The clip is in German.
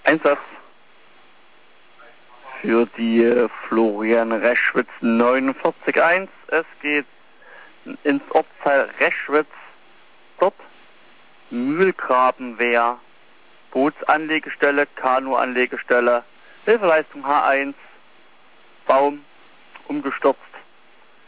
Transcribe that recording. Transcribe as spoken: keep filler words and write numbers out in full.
Einsatz für die Florian Reschwitz neunundvierzig eins. Es geht ins Ortsteil Reschwitz. Dort Mühlgrabenwehr, Bootsanlegestelle, Kanuanlegestelle, Hilfeleistung H eins, Baum umgestürzt.